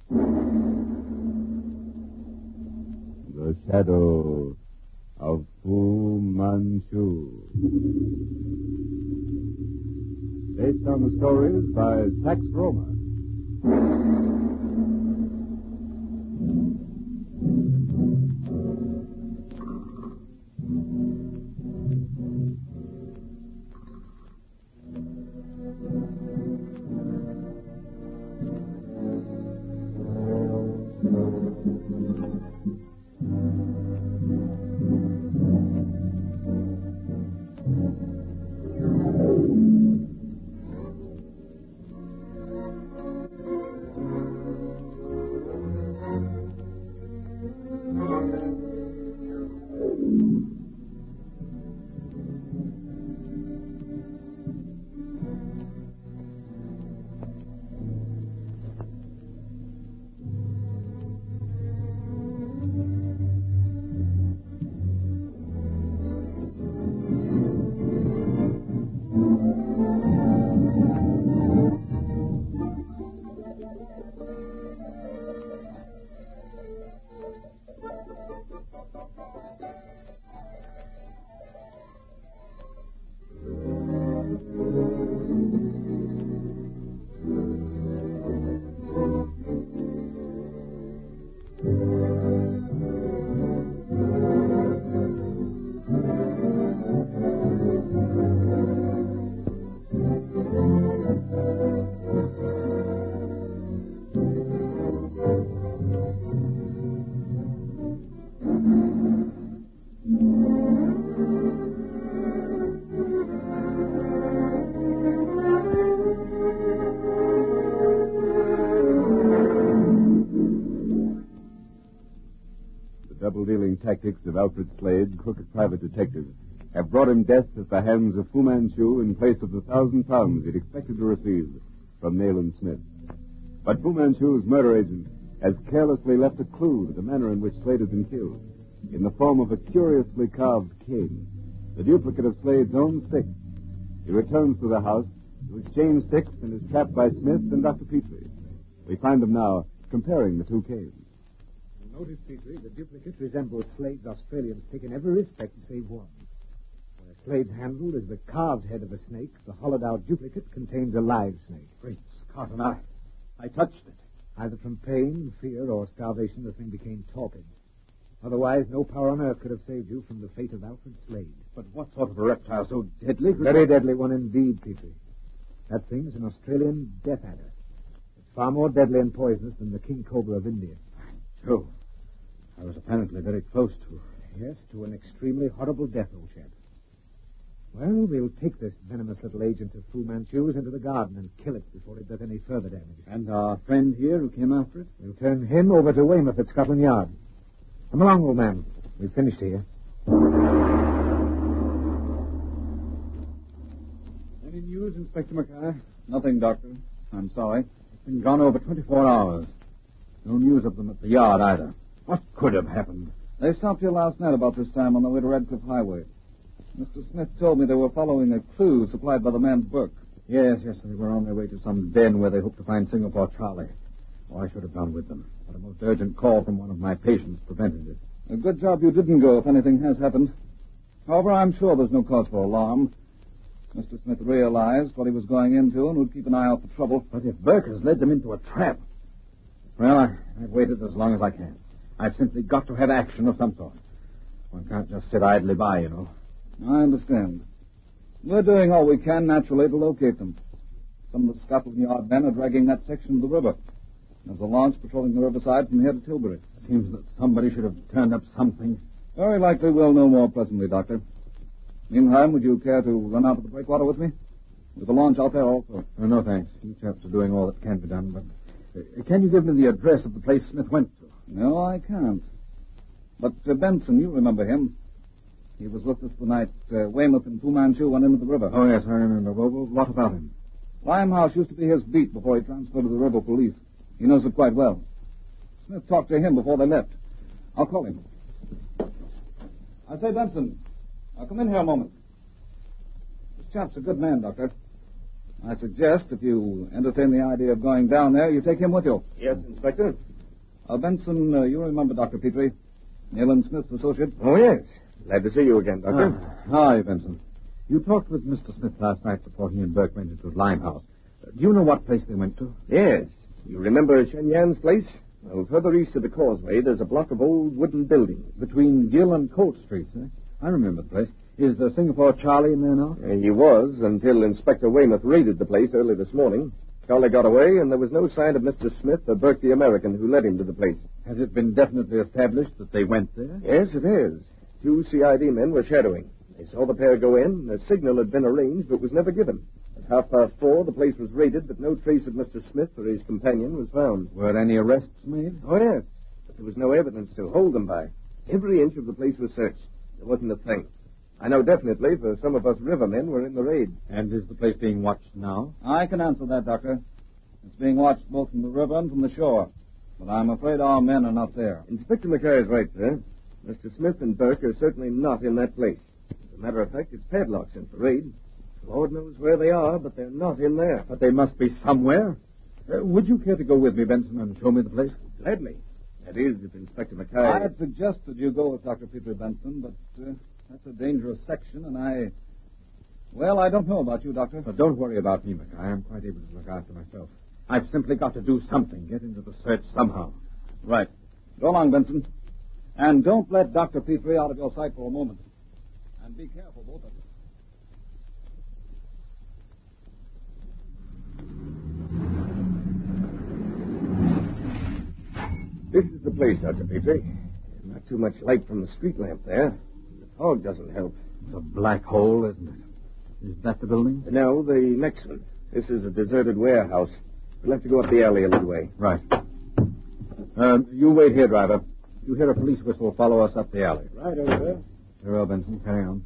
The Shadow of Fu Manchu. Based on the stories by Sax Rohmer. Double-dealing tactics of Alfred Slade, crooked private detective, have brought him death at the hands of Fu Manchu in place of the £1,000 he'd expected to receive from Nayland Smith. But Fu Manchu's murder agent has carelessly left a clue to the manner in which Slade had been killed, in the form of a curiously carved cane, the duplicate of Slade's own stick. He returns to the house to exchange sticks and is trapped by Smith and Dr. Petrie. We find them now comparing the two canes. Notice, Petrie, the duplicate resembles Slade's Australian stick in every respect save one. Where Slade's handle is the carved head of a snake, the hollowed-out duplicate contains a live snake. Great Scott, and I touched it. Either from pain, fear, or starvation, the thing became torpid. Otherwise, no power on earth could have saved you from the fate of Alfred Slade. But what sort of a reptile so deadly? Very deadly one indeed, Petrie. That thing is an Australian death adder. It's far more deadly and poisonous than the king cobra of India. Joe, I was apparently very close to... Yes, to an extremely horrible death, old chap. Well, we'll take this venomous little agent of Fu Manchu's into the garden and kill it before it does any further damage. And our friend here who came after it? We'll turn him over to Weymouth at Scotland Yard. Come along, old man. We've finished here. Any news, Inspector Mackay? Nothing, Doctor. I'm sorry. It's been gone over 24 hours. No news of them at the yard, either. What could have happened? They stopped here last night about this time on the way to Redcliffe Highway. Mr. Smith told me they were following a clue supplied by the man Burke. Yes, they were on their way to some den where they hoped to find Singapore Charlie. Oh, I should have gone with them, but a most urgent call from one of my patients prevented it. A good job you didn't go if anything has happened. However, I'm sure there's no cause for alarm. Mr. Smith realized what he was going into and would keep an eye out for trouble. But if Burke has led them into a trap... Well, I've waited as long as I can. I've simply got to have action of some sort. One can't just sit idly by, you know. I understand. We're doing all we can, naturally, to locate them. Some of the Scotland Yard men are dragging that section of the river. There's a launch patrolling the riverside from here to Tilbury. Seems that somebody should have turned up something. Very likely we'll know more presently, Doctor. Meantime, would you care to run out of the breakwater with me? With the launch out there also? No, thanks. You chaps are doing all that can be done, but... can you give me the address of the place Smith went to? No, I can't. But Benson, you remember him. He was with us the night Weymouth and Fu Manchu went into the river. Oh, yes, I remember. Well, what about him? Limehouse used to be his beat before he transferred to the river police. He knows it quite well. Smith talked to him before they left. I'll call him. I say, Benson, come in here a moment. This chap's a good man, Doctor. I suggest if you entertain the idea of going down there, you take him with you. Yes, Inspector. Benson, you remember Dr. Petrie? Nayland Smith's associate? Oh, yes. Glad to see you again, Doctor. Hi, Benson. You talked with Mr. Smith last night before he and Burke went into Limehouse. Do you know what place they went to? Yes. You remember Shen Yan's place? Well, further east of the causeway, there's a block of old wooden buildings. Between Gill and Colt Streets, eh? I remember the place. Is Singapore Charlie in there now? He was, until Inspector Weymouth raided the place early this morning. Charlie got away, and there was no sign of Mr. Smith or Burke the American who led him to the place. Has it been definitely established that they went there? Yes, it is. 2 CID men were shadowing. They saw the pair go in. A signal had been arranged, but was never given. At 4:30, the place was raided, but no trace of Mr. Smith or his companion was found. Were any arrests made? Oh, yes. But there was no evidence to hold them by. Every inch of the place was searched. There wasn't a thing. I know definitely, for some of us rivermen were in the raid. And is the place being watched now? I can answer that, Doctor. It's being watched both from the river and from the shore. But I'm afraid our men are not there. Inspector McKay is right, sir. Mr. Smith and Burke are certainly not in that place. As a matter of fact, it's padlocked since the raid. Lord knows where they are, but they're not in there. But they must be somewhere. Would you care to go with me, Benson, and show me the place? Gladly. That is, if Inspector McKay... I had suggested you go with Dr. Peter Benson, but that's a dangerous section, and I don't know about you, Doctor. But don't worry about me, McKay. I'm quite able to look after myself. I've simply got to do something, get into the search somehow. Right. Go along, Benson. And don't let Dr. Petrie out of your sight for a moment. And be careful, both of you. This is the place, Dr. Petrie. Not too much light from the street lamp there. The fog doesn't help. It's a black hole, isn't it? Is that the building? No, the next one. This is a deserted warehouse. We'll have to go up the alley a little way. Right. You wait here, driver. You hear a police whistle, follow us up the alley. Right over there. Very well, Benson. Carry on.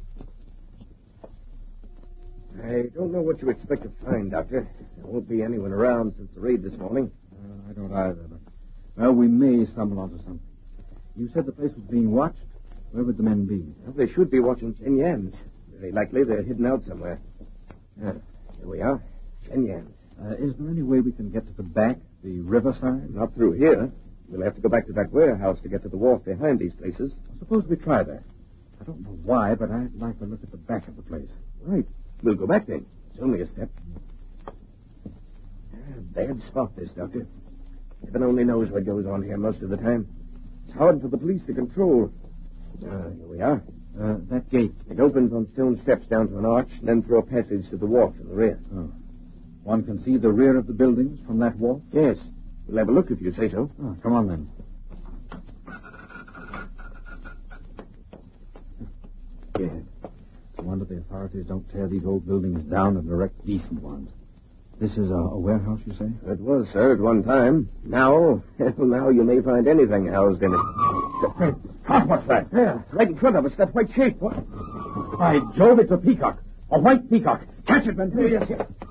I don't know what you expect to find, Doctor. There won't be anyone around since the raid this morning. I don't either, but... Well, we may stumble onto something. You said the place was being watched. Where would the men be? Well, they should be watching Shen Yan's. Very likely they're hidden out somewhere. Here we are. Shen Yan's. Is there any way we can get to the back, the riverside? Not through here. We'll have to go back to that warehouse to get to the wharf behind these places. Suppose we try that. I don't know why, but I'd like to look at the back of the place. Right. We'll go back then. It's only a step. Bad spot, this, Doctor. Heaven only knows what goes on here most of the time. It's hard for the police to control. Here we are. That gate. It opens on stone steps down to an arch, and then through a passage to the wharf in the rear. Oh. One can see the rear of the buildings from that wharf? Yes. We'll have a look if you say so. Oh, come on, then. Good. I wonder the authorities don't tear these old buildings down and erect decent ones. This is a warehouse, you say? It was, sir, at one time. Now you may find anything housed in it. What's that? There, right in front of us, that white shape. What? By Jove, it's a peacock. A white peacock. Catch it, Benson. Yes.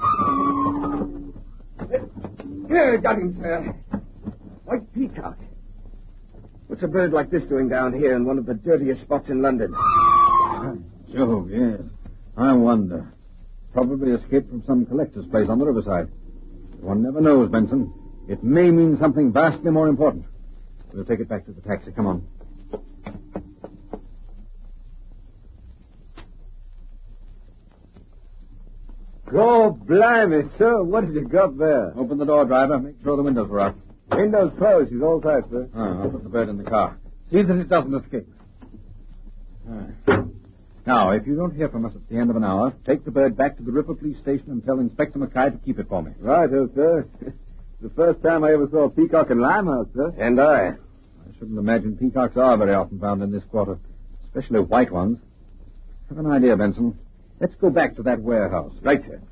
Here, got him, sir. White peacock. What's a bird like this doing down here in one of the dirtiest spots in London? By Jove, yes. I wonder. Probably escaped from some collector's place on the riverside. One never knows, Benson. It may mean something vastly more important. We'll take it back to the taxi. Come on. Oh, blimey, sir. What have you got there? Open the door, driver. Make sure the windows are out. Windows closed. She's all tight, sir. I'll put the bird in the car. See that it doesn't escape. Now, if you don't hear from us at the end of an hour, take the bird back to the River Police Station and tell Inspector McKay to keep it for me. Right, sir. The first time I ever saw a peacock in Limehouse, sir. And I shouldn't imagine peacocks are very often found in this quarter, especially white ones. Have an idea, Benson. Let's go back to that warehouse. Right, sir.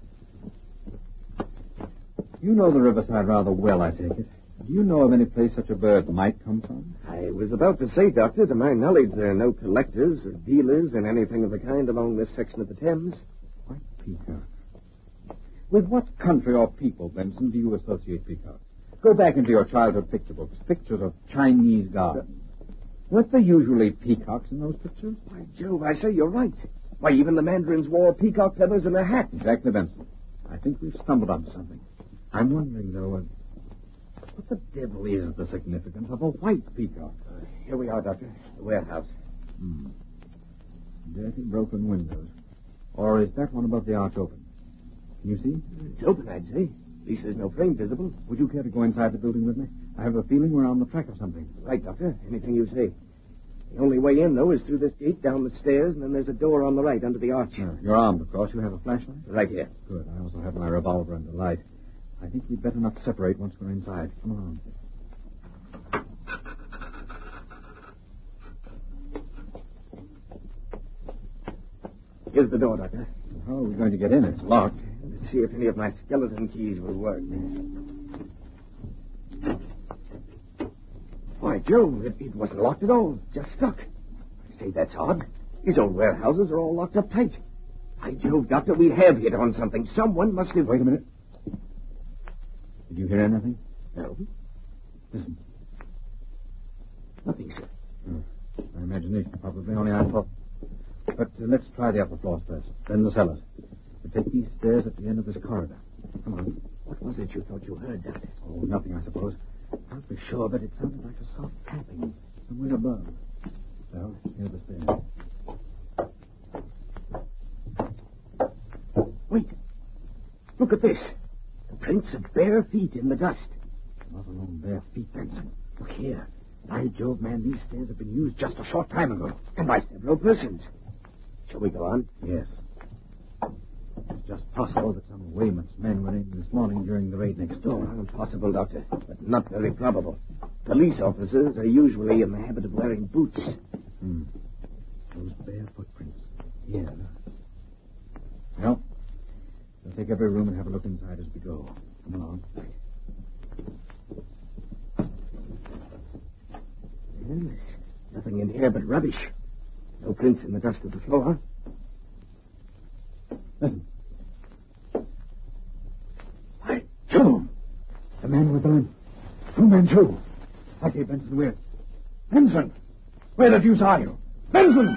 You know the riverside rather well, I take it. Do you know of any place such a bird might come from? I was about to say, Doctor, to my knowledge, there are no collectors or dealers in anything of the kind along this section of the Thames. White peacock. With what country or people, Benson, do you associate peacocks? Go back into your childhood picture books, pictures of Chinese gardens. Weren't there usually peacocks in those pictures? By Jove, I say you're right. Why, even the mandarins wore peacock feathers in their hats. Exactly, Benson. I think we've stumbled on something. I'm wondering, though, what the devil is the significance of a white peacock? Here we are, Doctor. The warehouse. Dirty, broken windows. Or is that one above the arch open? Can you see? It's open, I'd say. At least there's no frame visible. Would you care to go inside the building with me? I have a feeling we're on the track of something. Right, Doctor. Anything you say. The only way in, though, is through this gate, down the stairs, and then there's a door on the right under the arch. You're armed, of course. You have a flashlight? Right here. Good. I also have my revolver and the light. I think we'd better not separate once we're inside. Come on. Here's the door, Doctor. How are we going to get in? It's locked. Let's see if any of my skeleton keys will work. Why, Joe, it wasn't locked at all. Just stuck. I say, that's odd. These old warehouses are all locked up tight. By Jove, Doctor, we have hit on something. Someone must have... Wait a minute. Did you hear anything? No. Listen. Nothing, sir. My imagination, probably. Only I thought... But let's try the upper floors first, then the cellars. We'll take these stairs at the end of this corridor. Come on. What was it you thought you heard, Doctor? Oh, nothing, I suppose. Can't be sure, but it sounded like a soft tapping somewhere above. Well, here's the stairs. Wait. Look at this. The prints of bare feet in the dust. Not alone bare feet, Benson. Look here. By Jove, man, these stairs have been used just a short time ago. And by several persons. Shall we go on? Yes. It's just possible that some of Weymouth's men were in this morning during the raid next door. Possible, Doctor, but not very probable. Police officers are usually in the habit of wearing boots. Those bare footprints. Yeah. Well, we'll take every room and have a look inside as we go. Come along. There's nothing in here but rubbish. No prints in the dust of the floor. Listen. By Jove! The man with the limp. Fu Manchu. I say, Benson, where? Benson! Where the deuce are you? Benson!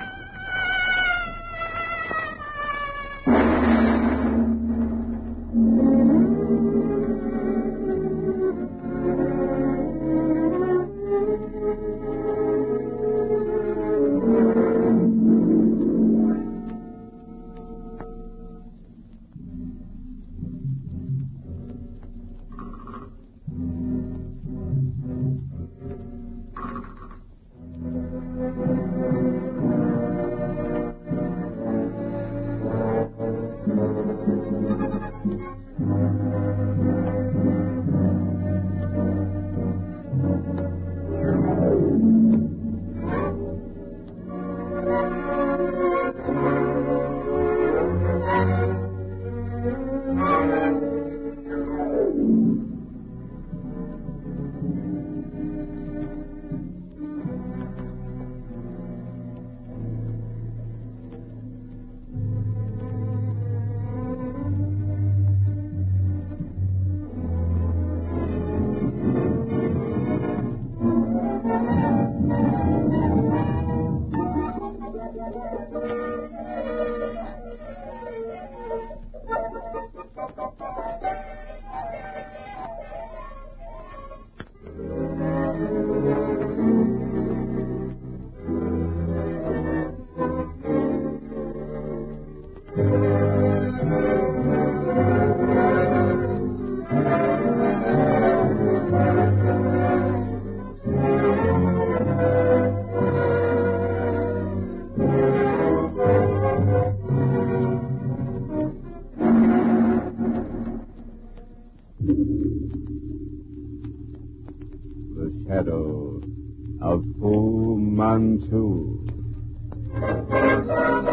The shadow of Fu Manchu.